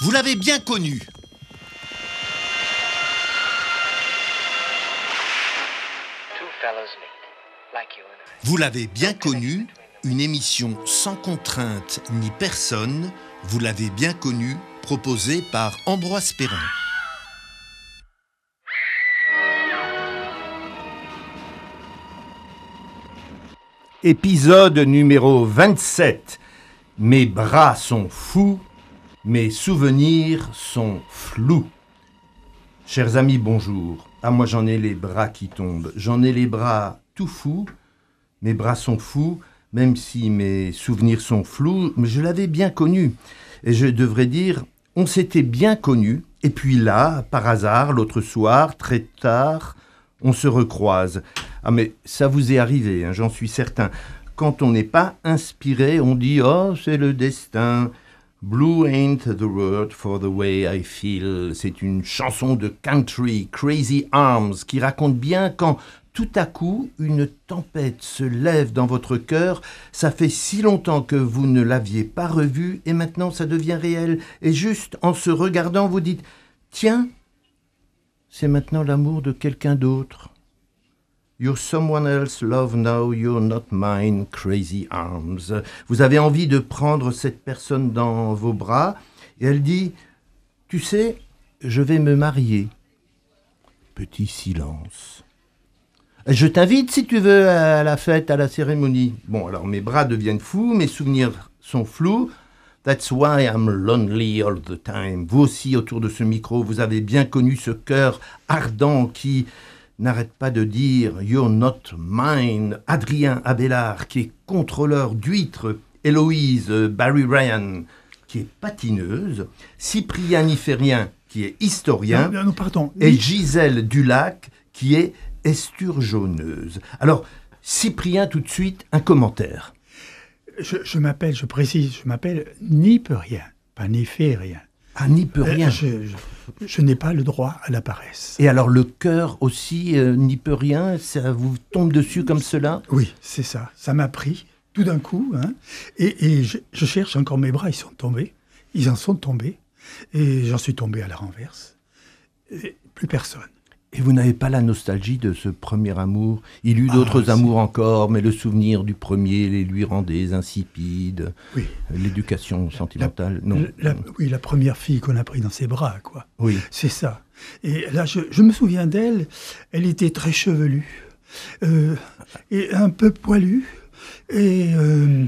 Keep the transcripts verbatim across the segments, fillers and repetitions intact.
Vous l'avez bien connu. Vous l'avez bien connu, une émission sans contrainte ni personne. Vous l'avez bien connu, proposée par Ambroise Perrin. Épisode numéro vingt-sept. Mes bras sont fous, mes souvenirs sont flous. Chers amis, bonjour. Ah, moi j'en ai les bras qui tombent. J'en ai les bras tout fous. Mes bras sont fous, même si mes souvenirs sont flous. Mais je l'avais bien connu. Et je devrais dire, on s'était bien connu. Et puis là, par hasard, l'autre soir, très tard, on se recroise. Ah mais ça vous est arrivé, hein, j'en suis certain. Quand on n'est pas inspiré, on dit « Oh, c'est le destin ». Blue ain't the word for the way I feel. C'est une chanson de country, Crazy Arms, qui raconte bien quand tout à coup une tempête se lève dans votre cœur. Ça fait si longtemps que vous ne l'aviez pas revu et maintenant ça devient réel. Et juste en se regardant, vous dites « Tiens, c'est maintenant l'amour de quelqu'un d'autre. You're someone else, love now, you're not mine, crazy arms. » Vous avez envie de prendre cette personne dans vos bras et elle dit « Tu sais, je vais me marier. » Petit silence. « Je t'invite si tu veux à la fête, à la cérémonie. » Bon, alors mes bras deviennent fous, mes souvenirs sont flous. That's why I'm lonely all the time. Vous aussi, autour de ce micro, vous avez bien connu ce cœur ardent qui n'arrête pas de dire « You're not mine ». Adrien Abélard, qui est contrôleur d'huîtres. Héloïse Barry Ryan, qui est patineuse. Cyprien Niférien, qui est historien. Non, non, pardon. Et Gisèle Dulac, qui est esturgeonneuse. Alors, Cyprien, tout de suite, un commentaire. Je, je m'appelle, je précise, je m'appelle Nipérien, pas Niférien. Ah, Nipérien. Euh, je, je, je n'ai pas le droit à la paresse. Et alors le cœur aussi, euh, Nipérien, ça vous tombe dessus comme cela ? Oui, c'est ça. Ça m'a pris tout d'un coup. Hein, et et je, je cherche encore mes bras, ils sont tombés. Ils en sont tombés. Et j'en suis tombé à la renverse. Et plus personne. Et vous n'avez pas la nostalgie de ce premier amour ? Il eut d'autres ah, amours encore, mais le souvenir du premier les lui rendait insipides. Oui. L'éducation sentimentale, la, non. La, oui, la première fille qu'on a pris dans ses bras, quoi. Oui. C'est ça. Et là, je, je me souviens d'elle, elle était très chevelue, euh, et un peu poilue, et... Euh,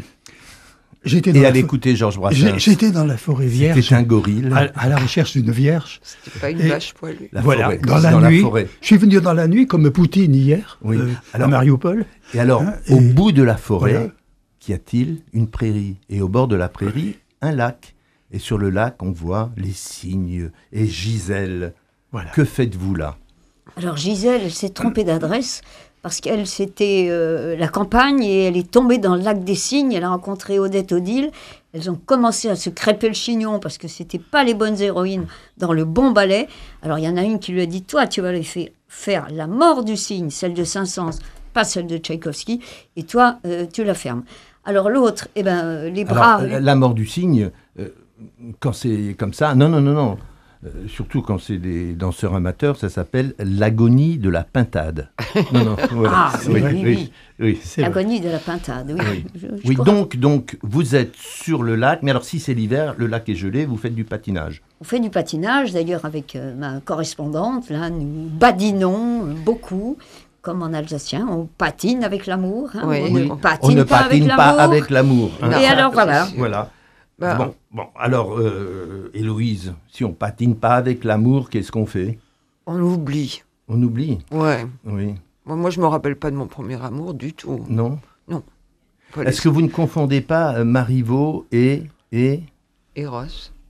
J'étais et à l'écouter Georges Brassens. J'étais dans la forêt vierge. C'était un gorille. À, à la recherche d'une vierge. C'était pas une et vache poilue. La voilà, forêt, dans la dans nuit. La forêt. Je suis venu dans la nuit comme Poutine hier, oui. euh, alors, à Mariupol. Et alors, hein, et au bout de la forêt, voilà. Qu'y a-t-il ? Une prairie. Et au bord de la prairie, un lac. Et sur le lac, on voit les cygnes. Et Gisèle, voilà. Que faites-vous là ? Alors Gisèle, elle s'est trompée d'adresse. Parce qu'elle, c'était euh, la campagne et elle est tombée dans le lac des Cygnes. Elle a rencontré Odette Odile. Elles ont commencé à se crêper le chignon parce que c'était pas les bonnes héroïnes dans le bon ballet. Alors il y en a une qui lui a dit « Toi, tu vas aller faire La mort du cygne, celle de Saint-Saëns, pas celle de Tchaïkovski, et toi, euh, tu la fermes. » Alors l'autre, eh ben, les bras... Alors, les... La mort du cygne, euh, quand c'est comme ça, non, non, non, non. Euh, surtout quand c'est des danseurs amateurs, ça s'appelle l'agonie de la pintade. Non, non, voilà. Ah, oui, oui, oui. oui. oui. L'agonie de la pintade, oui. Oui, je, je oui donc, donc, vous êtes sur le lac, mais alors si c'est l'hiver, le lac est gelé, vous faites du patinage. On fait du patinage, d'ailleurs avec euh, ma correspondante, là, nous badinons euh, beaucoup. Comme en alsacien, on patine avec l'amour. Hein, oui, on, oui. ne patine on ne pas patine avec pas l'amour. avec l'amour. Hein. Et alors, voilà. Voilà. Bah, bon, bon, alors, euh, Héloïse, si on patine pas avec l'amour, qu'est-ce qu'on fait ? On oublie. On oublie ? Ouais. Oui. Moi, moi je me rappelle pas de mon premier amour du tout. Non ? Non. Pas Est-ce les... que vous ne confondez pas euh, Marivaux et... et... Eros.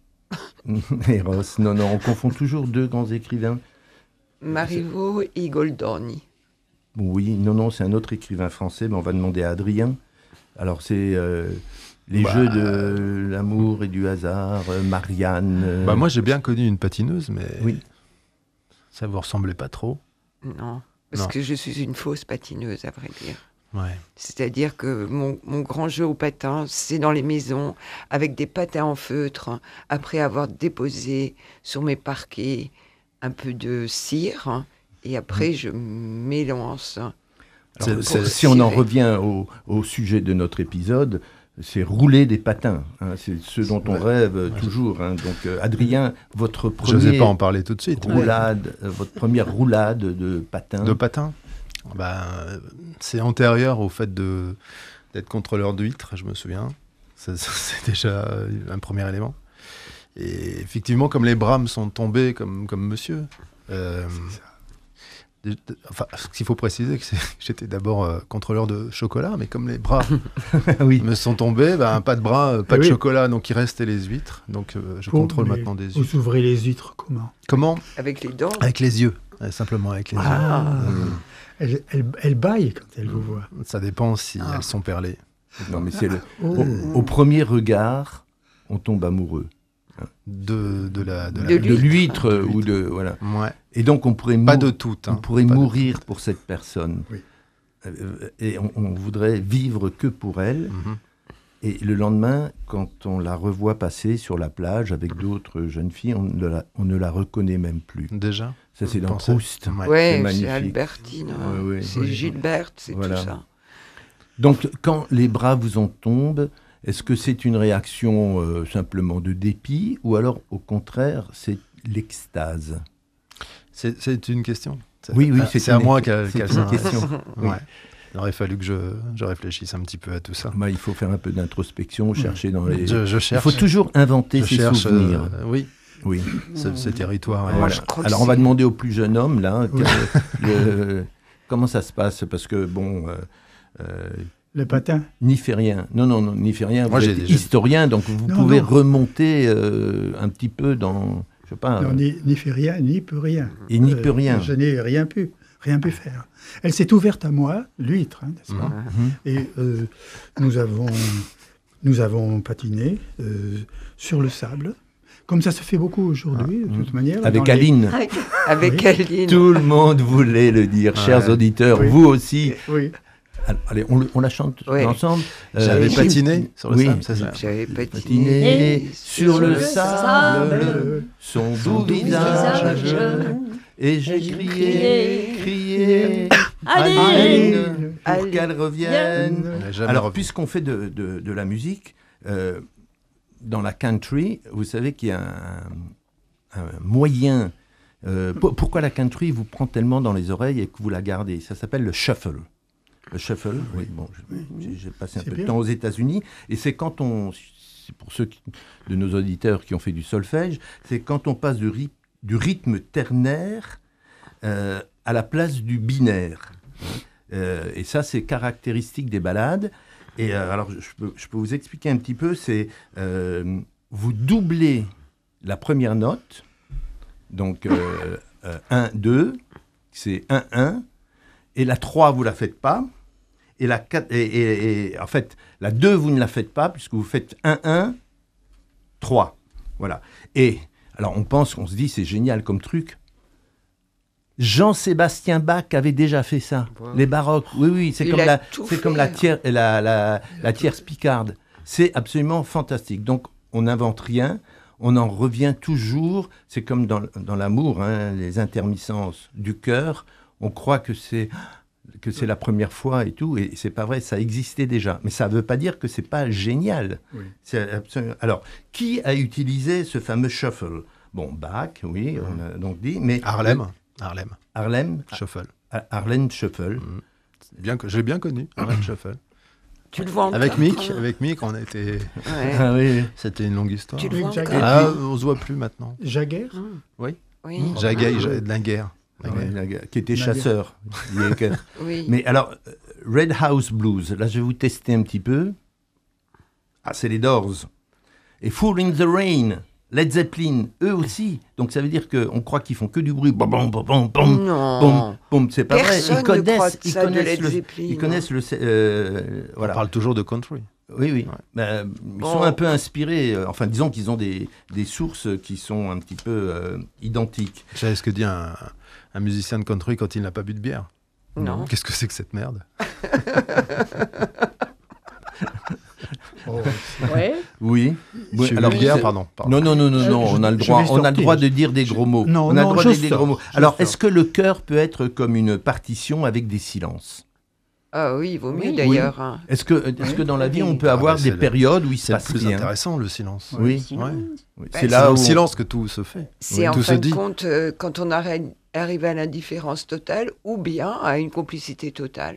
Eros, non, non, on confond toujours deux grands écrivains. Marivaux et Goldoni. Oui, non, non, c'est un autre écrivain français, mais on va demander à Adrien. Alors, c'est euh, les bah, jeux de l'amour et du hasard, euh, Marianne... Euh... Bah, moi, j'ai bien connu une patineuse, mais oui. Ça vous ressemblait pas trop ? Non, parce non. que je suis une fausse patineuse, à vrai dire. Ouais. C'est-à-dire que mon, mon grand jeu au patin, c'est dans les maisons, avec des patins en feutre, après avoir déposé sur mes parquets un peu de cire, et après je m'élance. Alors, C'est- c'est- c'est- si on en cirer. revient au, au sujet de notre épisode, c'est rouler des patins. hein, c'est ce dont on Ouais. rêve euh, toujours. hein. Donc, euh, Adrien, votre Je n'osais premier pas en parler tout de suite. mais- roulade, euh, votre première roulade de patins. De patin bah, euh, c'est antérieur au fait de, d'être contrôleur d'huîtres, je me souviens. Ça, ça, c'est déjà euh, un premier élément. Et effectivement, comme les bras me sont tombés comme, comme monsieur, euh, de- de- enfin, ce qu'il faut préciser, que c'est que j'étais d'abord euh, contrôleur de chocolat, mais comme les bras oui. me sont tombés, ben, pas de bras, euh, pas Ah de oui. chocolat, donc il restait les huîtres. Donc euh, je Pour- contrôle mais maintenant des Vous huîtres. ouvrez les huîtres comment? Comment Avec les dents. Avec les yeux, euh, simplement avec les Ah, yeux. elle, elle, elle bâille quand elle vous voit. Ça dépend si Ah. elles sont perlées. Non, mais c'est le, Oh. au, au premier regard, on tombe amoureux. De, de la... De la... De De l'huître. l'huître De euh, ou l'huître. de voilà. Ouais. Et donc on pourrait Pas mou- de toutes. on hein. pourrait Pas de mourir toutes. pour cette personne. Oui. Euh, et on, on voudrait vivre que pour elle. Mhm. Et le lendemain, quand on la revoit passer sur la plage avec d'autres jeunes filles, on ne la, on ne la reconnaît même plus. Déjà Ça, c'est Vous dans pensez Proust. Ouais. Ouais, c'est magnifique. Albertine, hein. Ouais, ouais. c'est Oui. Gilberte, c'est Voilà. tout ça. Donc, quand les bras vous en tombent, est-ce que c'est une réaction euh, simplement de dépit ou alors, au contraire, c'est l'extase? C'est, c'est une question. C'est- Oui, oui, ah, c'est c'est à une- moi qu'elle c'est qu'elle une s'adresse. question. Oui. Ouais. Il aurait fallu que je, je réfléchisse un petit peu à tout ça. Bah, il faut faire un peu d'introspection, chercher dans les... Je, je Il cherche. faut toujours inventer je ses cherche, souvenirs. euh, oui, Oui. ce, ce territoire. ouais. Moi, Voilà. je crois que Alors, on va c'est- demander au plus jeune homme, là, Oui. que- le- comment ça se passe? Parce que, bon, euh, euh, Le patin. n'y fait rien. Non, non, non, n'y fait rien. Moi, Vous j'ai êtes déjà- historien, donc vous Non, pouvez non. remonter euh, un petit peu dans... Je sais pas... Non, euh, ni, ni fait rien, ni peut rien. Et n'y peut rien. Je n'ai rien pu, rien pu faire. Elle s'est ouverte à moi, l'huître, hein, n'est-ce pas? Mhm. Et euh, nous, avons, nous avons patiné euh, sur le sable, comme ça se fait beaucoup aujourd'hui, de toute manière. Avec dans les- Aline. Avec- Avec Oui. Aline. Tout le monde voulait le dire, chers Ouais. auditeurs, Oui. vous aussi. Oui, Allez, on, le- on la chante Ouais. ensemble. J'avais Euh, patiné sur le oui. sable, c'est ça. J'avais patiné Patiné sur le sable, sable, son doux Doux visage, visage, et j'ai j'ai crié, crié, Aline, Aline, pour Aline. qu'elle revienne. On n'a jamais Alors, revu. puisqu'on fait de, de- de la musique, euh, dans la country, vous savez qu'il y a un, un moyen. euh, pour- pourquoi la country vous prend tellement dans les oreilles et que vous la gardez? Ça s'appelle le shuffle. Le shuffle, oui, bon, je- j'ai j'ai passé un C'est peu bien. de temps aux États-Unis, et c'est quand on, c'est pour ceux qui- de nos auditeurs qui ont fait du solfège, c'est quand on passe du, ry- du rythme ternaire euh, à la place du binaire. Euh, et ça, c'est caractéristique des ballades. Et euh, alors, je peux, je peux vous expliquer un petit peu. C'est euh, vous doublez la première note, donc euh, euh, un, deux, c'est un, un, et la trois, vous la faites pas. Et la quatre, et, et- et, en fait, la deux, vous ne la faites pas, puisque vous faites un, un, trois. Voilà. Et alors, on pense, on se dit, c'est génial comme truc. Jean-Sébastien Bach avait déjà fait ça. Wow. Les baroques, oui, oui, c'est Il comme, a la, tout c'est fait, comme la, hein. tiers, la, la, la tierce picarde. C'est absolument fantastique. Donc, on n'invente rien, on en revient toujours. C'est comme dans, dans l'amour, hein, les intermittences du cœur. On croit que c'est, que c'est la première fois et tout, et c'est pas vrai, ça existait déjà. Mais ça ne veut pas dire que c'est pas génial. Oui. C'est absolument- Alors, qui a utilisé ce fameux shuffle? Bon, Bach, oui, on a donc dit, mais Harlem. Harlem. Harlem, Shuffle. Har- Harlem Shuffle. Bien que, je l'ai bien connu, Harlem Shuffle. Tu le vois encore Avec Mick, hein. avec Mick, on a été... Ouais. Ah oui. C'était une longue histoire. Tu le vois Avec encore Jagger. Ah, on se voit plus maintenant. Jagger. Oui. Jagger, il de la guerre. Ah ouais, la guerre, qui était La chasseur. Il est que- Oui. Mais alors, euh, Red House Blues, là je vais vous tester un petit peu. Ah, c'est les Doors. Et Fool in the Rain, Led Zeppelin, eux aussi. Donc ça veut dire qu'on croit qu'ils font que du bruit. Bom, bom, bom, bom, bom, Non. bom, bom. C'est pas Personne vrai. Ils ne croit connaissent, de ils ça de connaissent Led le, Zeppelin. ils connaissent le, euh, On voilà. parle toujours de country. Oui, oui. Ouais. Ben, ils Bon. sont un peu inspirés. euh, Enfin, disons qu'ils ont des, des sources qui sont un petit peu euh, identiques. Vous savez ce que dit un, un musicien de country quand il n'a pas bu de bière? Non. Qu'est-ce que c'est que cette merde? Oh, Ouais. Oui. Je suis alors, vulgaire, c'est- pardon. pardon. Non, non, non, non, Euh, non, je- on a le je droit, vais on a le sortir. droit de dire des Je- gros mots. non, on a le non, droit je de dire des sors, gros mots. je Alors, sors. est-ce que le cœur peut être comme une partition avec des silences? Ah oui, il vaut mieux Oui. d'ailleurs. hein. Est-ce que, est-ce que dans la vie, on peut Ah, avoir bah, des c'est le- période où il se C'est le passe plus rien? intéressant, le silence. Oui, Sinon, Ouais. oui. Bah, c'est C'est là dans où le on- silence que tout se fait. C'est Oui, en tout se fin de dit. compte euh, quand on arrête- arrive à l'indifférence totale ou bien à une complicité totale.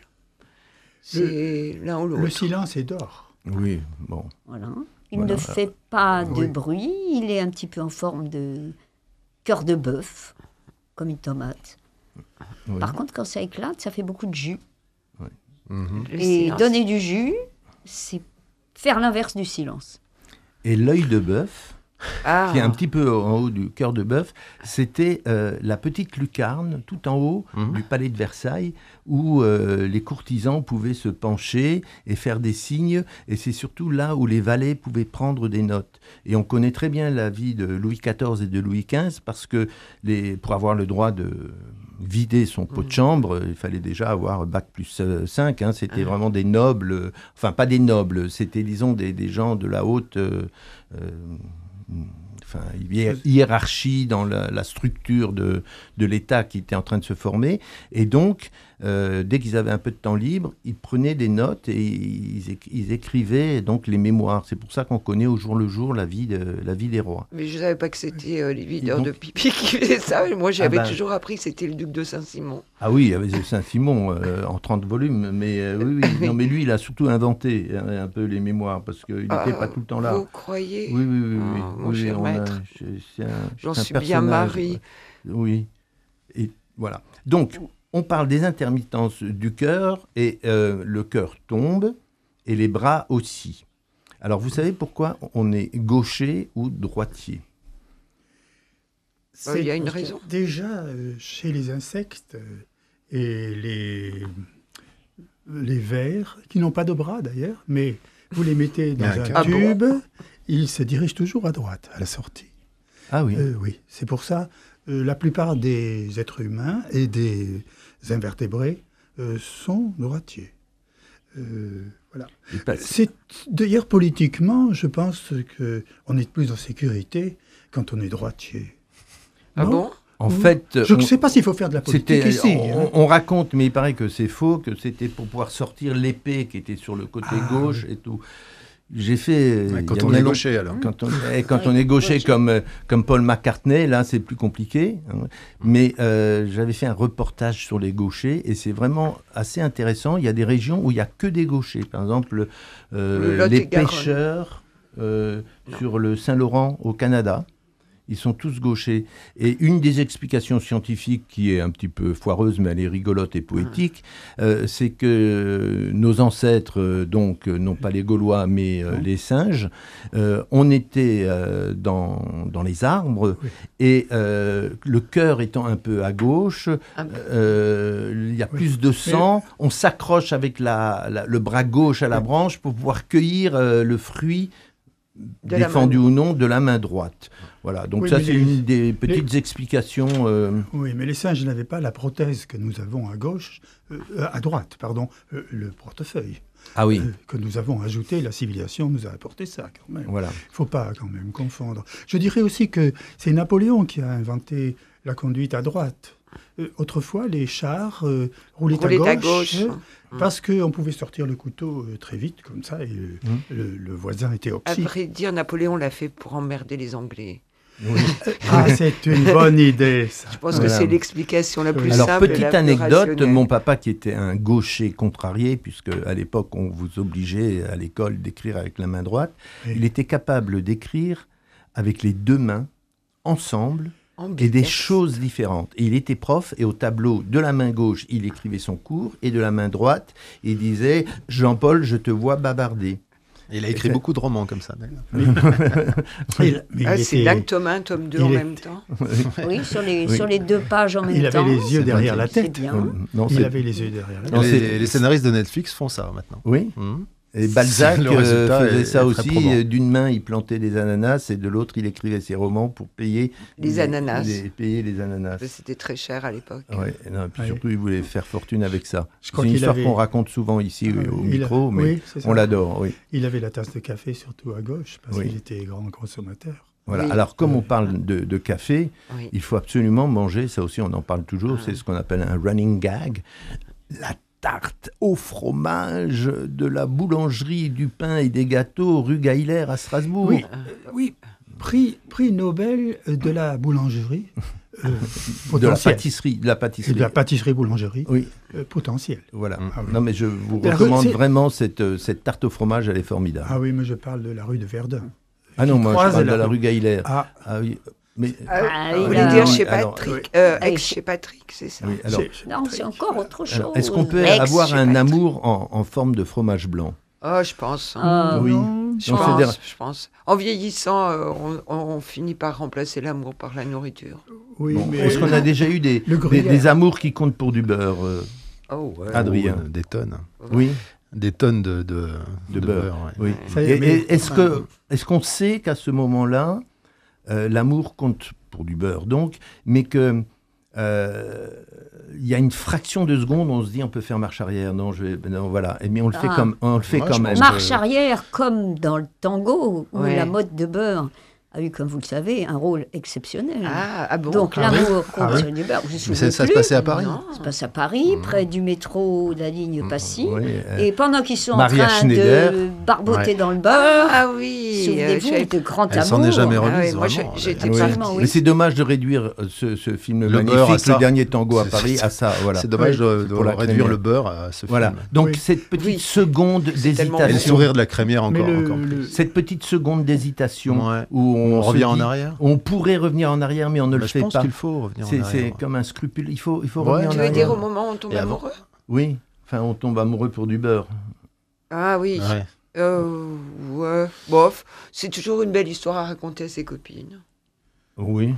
C'est l'un ou le l'autre. silence est d'or. Oui, bon. voilà. Il Voilà. ne fait pas de Oui. bruit. Il est un petit peu en forme de cœur de bœuf, comme une tomate. Oui. Par contre, quand ça éclate, ça fait beaucoup de jus. Mhm. Le Et silence. donner du jus, c'est faire l'inverse du silence. Et l'œil de bœuf, Ah. qui est un petit peu en haut du cœur de bœuf, c'était euh, la petite lucarne tout en haut Mhm. du palais de Versailles où euh, les courtisans pouvaient se pencher et faire des signes. Et c'est surtout là où les valets pouvaient prendre des notes. Et on connaît très bien la vie de Louis quatorze et de Louis quinze parce que les, pour avoir le droit de vider son pot de chambre, il fallait déjà avoir bac plus cinq. Hein, c'était vraiment des nobles, euh, enfin pas des nobles, c'était disons des, des gens de la haute... euh, euh, Enfin, hiér- hiérarchie dans la, la structure de, de l'État qui était en train de se former. Et donc, euh, dès qu'ils avaient un peu de temps libre, ils prenaient des notes et ils, éc- ils écrivaient donc les mémoires. C'est pour ça qu'on connaît au jour le jour la vie, de, la vie des rois. Mais je ne savais pas que c'était euh, les videurs donc- de pipi qui faisaient ça. Moi, j'avais Ah ben- toujours appris que c'était le duc de Saint-Simon. Ah oui, il y avait Saint-Simon euh, en trente volumes, mais euh, oui, oui. Non, mais lui, il a surtout inventé un, un peu les mémoires parce qu'il n'était Ah, pas tout le temps là. Vous croyez Oui, oui, oui. oui. Ah, mon Oui, cher on a- maître. c'est- c'est un- J'en c'est un suis bien personnage, mari. ouais. Oui. Et voilà. Donc, on parle des intermittences du cœur et euh, le cœur tombe et les bras aussi. Alors, vous savez pourquoi on est gaucher ou droitier? Euh, il y a une parce que raison. Déjà, euh, chez les insectes euh, et les, les vers, qui n'ont pas de bras d'ailleurs, mais vous les mettez dans Mais un un câble. tube, ils se dirigent toujours à droite, à la sortie. Ah oui. Euh, oui, c'est pour ça, euh, la plupart des êtres humains et des invertébrés euh, sont droitiers. Euh, voilà. Et pas- C'est d'ailleurs politiquement, je pense qu'on est plus en sécurité quand on est droitier. Ah Non bon En Oui. fait, Je ne on- sais pas s'il faut faire de la politique C'était, ici. on, hein. on raconte, mais il paraît que c'est faux, que c'était pour pouvoir sortir l'épée qui était sur le côté Ah, gauche et tout. J'ai fait. Ouais, il y quand a on bien est long- gaucher, alors. Quand on, eh, quand Oui, on est gaucher gaucher. comme, euh, comme Paul McCartney, là c'est plus compliqué. hein. Mais euh, j'avais fait un reportage sur les gauchers et c'est vraiment assez intéressant. Il y a des régions où il n'y a que des gauchers. Par exemple, euh, Le Lot les et Garonne. pêcheurs euh, Non. sur le Saint-Laurent au Canada. Ils sont tous gauchers. Et une des explications scientifiques qui est un petit peu foireuse, mais elle est rigolote et poétique, euh, c'est que nos ancêtres, euh, donc, euh, non pas les Gaulois, mais euh, les singes, euh, on était euh, dans, dans les arbres, Oui. et euh, le cœur étant un peu à gauche, Un peu. euh, il y a Oui. plus de sang, on s'accroche avec la, la- le bras gauche à la branche pour pouvoir cueillir euh, le fruit De la main défendu ou non de la main droite. Voilà, donc Oui, ça mais c'est les- une des petites explications. euh, Oui, mais les singes n'avaient pas la prothèse que nous avons à gauche, euh, à droite, pardon, euh, le portefeuille Ah oui, euh, que nous avons ajouté. La civilisation nous a apporté ça quand même. voilà. Il ne faut pas quand même confondre. Je dirais aussi que c'est Napoléon qui a inventé la conduite à droite. Euh, autrefois, les chars euh, roulaient, Roulait à à gauche, gauche. euh, parce qu'on pouvait sortir le couteau euh, très vite, comme ça, et euh, Mmh. le, le voisin était À oxy. vrai dire, Napoléon l'a fait pour emmerder les Anglais. Ah, c'est une bonne idée, ça. Je pense Voilà. que c'est l'explication la plus Alors simple et petite la plus anecdote, rationnelle. mon papa qui était un gaucher contrarié, puisque à l'époque on vous obligeait à l'école d'écrire avec la main droite, Oui. il était capable d'écrire avec les deux mains ensemble et des Ambidextre. choses différentes. Et il était prof et au tableau de la main gauche, il écrivait son cours et de la main droite, il disait « Jean-Paul, je te vois bavarder Et il a écrit C'est- beaucoup de romans comme ça, d'ailleurs. Il- mais Ah, il c'est était- l'acte un, tome deux il en est- même temps. Oui, sur les, Oui. sur les deux pages en même Il avait temps. les yeux C'est derrière pas- la c'est tête. bien. Euh, non, Il c'est- avait les yeux derrière la Non, tête. les, c'est- les scénaristes de Netflix font ça maintenant. Oui, Mhm. Et Balzac Le euh, résultat faisait est- ça est très aussi. probant. euh, D'une main, il plantait des ananas et de l'autre, il écrivait ses romans pour payer Les ananas. les- payer les ananas. C'était très cher à l'époque. Ouais, et non, puis Ouais. surtout, il voulait faire fortune avec ça. Je C'est crois une qu'il histoire avait- qu'on raconte souvent ici Ah, au il a- micro, mais oui, c'est ça. on l'adore. Oui. Il avait la tasse de café surtout à gauche, parce Oui. qu'il était grand consommateur. Voilà. Oui. Alors, comme on parle de, de café, Oui. il faut absolument manger, ça aussi on en parle toujours, Ah. c'est ce qu'on appelle un running gag, la tarte au fromage de la boulangerie du pain et des gâteaux rue Gaillère à Strasbourg. Oui, euh, oui. Prix, prix Nobel de la boulangerie euh, De la potentielle. pâtisserie, de la Et pâtisserie. de la pâtisserie-boulangerie Oui, euh, potentielle. voilà. Mm. Ah oui. Non mais je vous La rue- recommande c'est- vraiment cette, euh, cette tarte au fromage, elle est formidable. Ah oui, mais je parle de la rue de Verdun. Ah non, qui moi je croise parle de la la rue. rue Gaillère. Ah, Ah oui, mais... Ah, Ah, vous il voulez a- dire chez alors, Patrick, oui. euh, Allez, ex chez Patrick, c'est ça. oui, alors, c'est- non, c'est encore autre chose. alors, est-ce qu'on peut Ex avoir chez un Patrick. amour en, en forme de fromage blanc? Oh, je pense. hein. Ah, Oui. non, Je Non, pense, c'est-à-dire- je pense. En vieillissant, euh, on, on finit par remplacer l'amour par la nourriture. oui, Bon, mais est-ce qu'on a déjà eu des, Le des, gruyère. des amours qui comptent pour du beurre euh, Oh, ouais. Adrien. Oh, des tonnes. Oui, Des tonnes de, de, de, beurre. ouais. Oui. Ça y Et- est, mais- et est-ce que est-ce qu'on sait qu'à ce moment-là, euh, l'amour compte pour du beurre, donc, mais que euh, il y a une fraction de seconde, on se dit on peut faire marche arrière, non, je vais, non, voilà, et mais on le fait Ah. comme, on le fait Moi, quand je même. pense Marche que- arrière, comme dans le tango, où Ouais. la mode de beurre a eu, comme vous le savez, un rôle exceptionnel. Ah, ah bon. Donc Ah oui. l'amour Ah contre oui. du beurre, vous vous Mais souvenez ça, ça se plus passait à Paris. Non. Ça se passe à Paris, près du métro de la ligne Passy. Oui, euh, Et pendant qu'ils sont Maria en train Schneider. de barboter Ouais. dans le beurre, Ah oui. euh, souvenez-vous j'avais- de grand Elle amour. s'en est jamais Ah remise, ouais, moi, vraiment. j'ai- j'étais oui. partie. Absolument, oui. Mais c'est dommage de réduire euh, ce, ce film Le beurre à magnifique, ça. le dernier tango à C'est- Paris, à ça, voilà. C'est dommage Oui. de, de Pour la réduire crémière. le beurre à ce Voilà. film. Donc Oui. cette petite Oui. seconde C'est tellement Et le d'hésitation, sourire de la crémière encore, Mais le- encore le- plus. cette petite seconde d'hésitation Ouais. où on, On se revient en dit- arrière. On pourrait revenir en arrière, mais on ne Bah, le je fait pense pas. qu'il faut revenir en C'est arrière. c'est comme un scrupule. Il faut, il faut Ouais. revenir Tu en veux arrière. dire au moment où on tombe Et avant- amoureux? Oui. Enfin, on tombe amoureux pour du beurre. Ah oui. Ouais. Euh, ouais. Bof. C'est toujours une belle histoire à raconter à ses copines. Oui.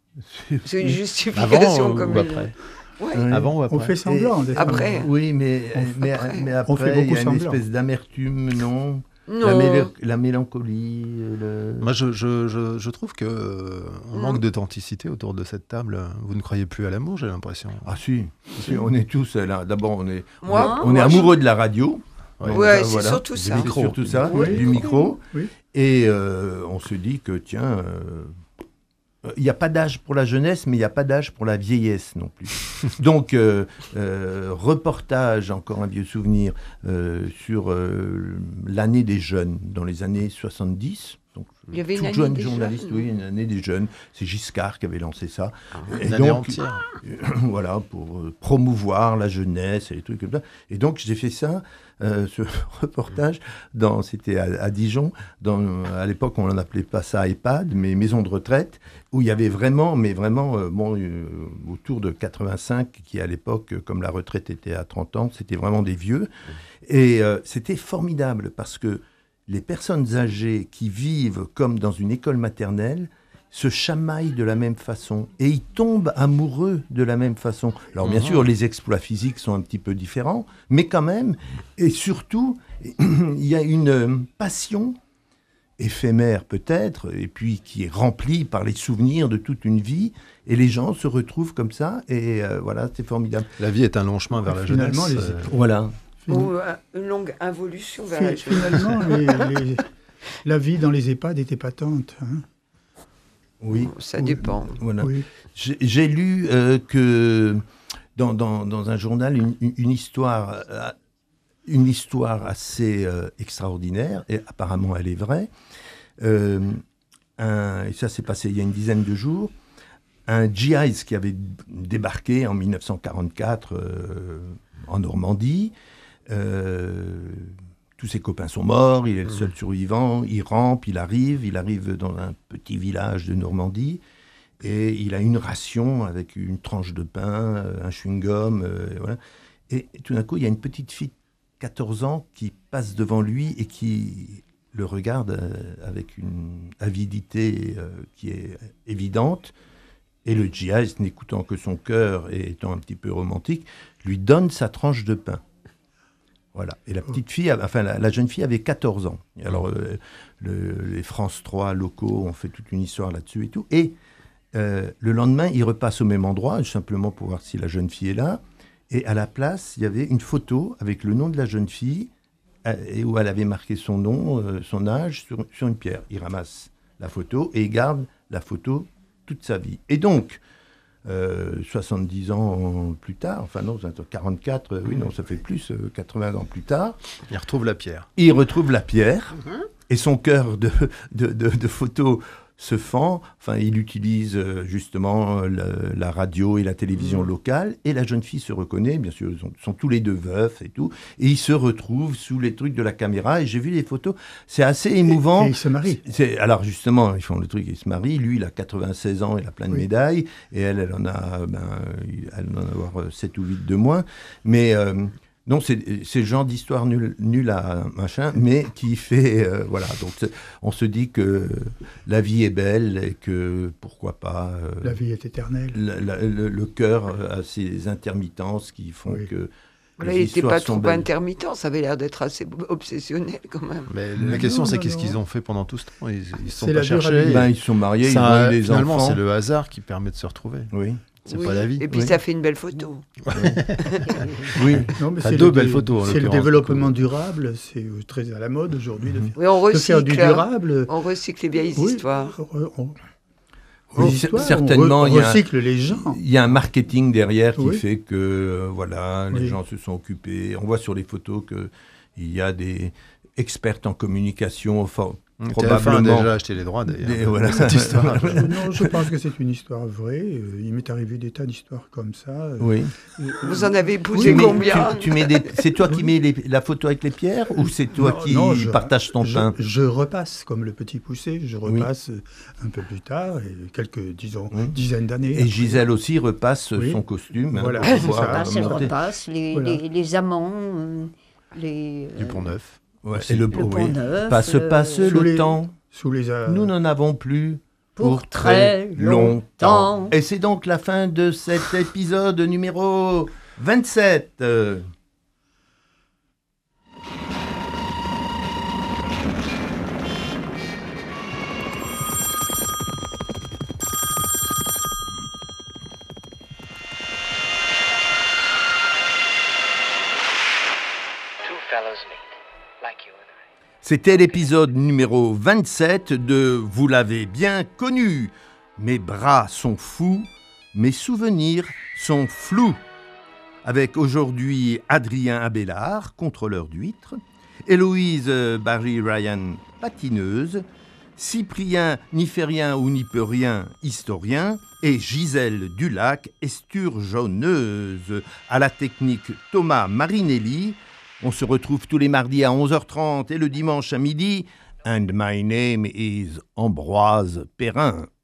C'est une Avant justification ou comme ou une- après Ouais. Oui. Avant ou après on fait semblant. des fois. Après. Oui, mais, On- mais, après. mais On après, fait il y beaucoup a une semblant. espèce d'amertume, non, La, Non. méla- la mélancolie. euh, Le... Moi, je, je, je, je trouve que euh, on Non. manque d'authenticité autour de cette table. Vous ne croyez plus à l'amour, j'ai l'impression. Ah si, si, on est tous là. D'abord, on est, Moi, on est moi, amoureux de la radio. Ouais. Donc, Ouais, ça, c'est voilà. surtout Du ça. micro. Surtout ça, Oui. du micro. Oui. Et euh, on se dit que, tiens, euh, il n'y a pas d'âge pour la jeunesse, mais il n'y a pas d'âge pour la vieillesse non plus. Donc, euh, euh, reportage, encore un vieux souvenir, euh, sur euh, l'année des jeunes, dans les années soixante-dix. Donc, Il y avait une toute année jeune des journaliste, jeunes. oui, une année des jeunes. C'est Giscard qui avait lancé ça. Et Une année donc, entière. voilà, pour euh, promouvoir la jeunesse et les trucs comme ça. Et donc, j'ai fait ça, euh, ce reportage, dans, c'était à, à Dijon, dans, à l'époque, on n'en appelait pas ça EHPAD, mais maison de retraite, où il y avait vraiment, mais vraiment, euh, bon, euh, autour de quatre-vingt-cinq, qui à l'époque, euh, comme la retraite était à trente ans, c'était vraiment des vieux. Et euh, c'était formidable, parce que les personnes âgées qui vivent comme dans une école maternelle se chamaillent de la même façon et ils tombent amoureux de la même façon. Alors bien Mhm. sûr, les exploits physiques sont un petit peu différents, mais quand même, et surtout, il y a une euh, passion éphémère peut-être, et puis qui est remplie par les souvenirs de toute une vie, et les gens se retrouvent comme ça, et euh, voilà, c'est formidable. La vie est un long chemin vers la Finalement, jeunesse. les- euh, Voilà. Ou euh, une longue involution vers la Fi- jeunesse. Finalement, les- les- la vie dans les EHPAD était patente. Hein. Oui. Ça dépend. Voilà. Oui. J'ai j'ai lu euh, que dans, dans, dans un journal une, une- une histoire, euh, une histoire assez euh, extraordinaire, et apparemment elle est vraie. Euh, un- et ça s'est passé il y a une dizaine de jours. Un G I qui avait débarqué en mille neuf cent quarante-quatre euh, en Normandie. Euh, tous ses copains sont morts, il est le seul survivant, il rampe, il arrive, il arrive dans un petit village de Normandie, et il a une ration avec une tranche de pain, euh, un chewing-gum, euh, et voilà. Et tout d'un coup, il y a une petite fille de quatorze ans qui passe devant lui et qui le regarde euh, avec une avidité euh, qui est évidente. Et le djihadiste, n'écoutant que son cœur et étant un petit peu romantique, lui donne sa tranche de pain. Voilà. Et la petite fille, enfin la, la jeune fille avait quatorze ans. Et alors euh, le, les France trois locaux ont fait toute une histoire là-dessus et tout. Et euh, le lendemain, ils repassent au même endroit, simplement pour voir si la jeune fille est là. Et à la place, il y avait une photo avec le nom de la jeune fille euh, et où elle avait marqué son nom, euh, son âge sur, sur une pierre. Il ramasse la photo et il garde la photo toute sa vie. Et donc, Euh, soixante-dix ans plus tard, enfin non, quarante-quatre, euh, oui, non, ça fait plus, euh, quatre-vingts ans plus tard. Il retrouve la pierre. Il retrouve la pierre, Mhm. et son cœur de, de, de, de photo se fend. Enfin, il utilise euh, justement la, la radio et la télévision Mhm. locale, et la jeune fille se reconnaît, bien sûr, ils sont, sont tous les deux veufs et tout, et ils se retrouvent sous les trucs de la caméra, et j'ai vu les photos, c'est assez émouvant. Et ils se marient. C'est- c'est- alors justement, ils font le truc, ils se marient. Lui, il a quatre-vingt-seize ans, il a plein de Oui. médailles, et elle, elle en a, ben, elle en a avoir sept ou huit de moins. Mais euh, non, c'est c'est le genre d'histoire nulle nul à machin, mais qui fait, euh, voilà. Donc c'est- on se dit que la vie est belle et que pourquoi pas. euh, La vie est éternelle. la- la- le, le cœur a ses intermittences qui font Oui. que. Voilà, les il n'était histoires pas sont trop belles. intermittent, ça avait l'air d'être assez obsessionnel quand même. Mais Non, la question, non, c'est non, qu'est-ce non. qu'ils ont fait pendant tout ce temps? Ils ne sont C'est pas la cherchés. durabilité. Ben, ils se sont mariés, ils Ça, ont eu des finalement, enfants. c'est le hasard qui permet de se retrouver. Oui. C'est Oui. pas la vie. Et puis Oui. ça fait une belle photo. Oui. Non, mais T'as c'est deux le, belles photos, en c'est le l'occurrence. développement durable, c'est euh, très à la mode aujourd'hui de, Mhm. faire- Oui, on de faire du recycle. durable. On recycle les vieilles Oui, histoires. on- on- Oui, les c- histoires, certainement, on, re- il y a un- recycle les gens. Il y a un marketing derrière qui Oui. fait que euh, voilà, les Oui. gens se sont occupés. On voit sur les photos que il y a des experts en communication, for- T F un a probablement. déjà acheté les droits, d'ailleurs. Des- voilà. Cette histoire. Je- non, je pense que c'est une histoire vraie. Euh, Il m'est arrivé des tas d'histoires comme ça. Euh, Oui. euh, Vous en avez Tu épousé mets- combien tu- tu mets des- C'est toi qui mets les- la photo avec les pierres ou c'est toi Non, qui non, je- partages ton je, pain? je repasse, comme le petit poussé, je Oui. repasse euh, un peu plus tard, et quelques, disons, Oui. dizaines d'années. Et après. Gisèle aussi repasse Oui. son costume. hein, Voilà, pour c'est pouvoir ça. Repasse, elle monter. repasse, les, Voilà. les, les amants, euh, les, euh, Du Pont Neuf. Ouais, Aussi. et le, le oui. Pont Neuf. Passe, euh, passe sous le les- temps. Sous les euh, Nous n'en avons plus pour très longtemps. Et c'est donc la fin de cet épisode numéro vingt-sept. Euh, Two fellows meet, like you and I. C'était l'épisode numéro vingt-sept de Vous l'avez bien connu. Mes bras sont fous, mes souvenirs sont flous. Avec aujourd'hui Adrien Abélard, contrôleur d'huîtres, Héloïse Barry-Ryan, patineuse, Cyprien Niférien ou Nipérien, historien, et Gisèle Dulac, esturgeonneuse. À la technique Thomas Marinelli. On se retrouve tous les mardis à onze heures trente et le dimanche à midi. And my name is Ambroise Perrin.